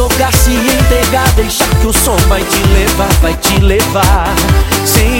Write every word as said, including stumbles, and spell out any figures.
jogar, se entregar, deixar que o som vai te levar, vai te levar. Sem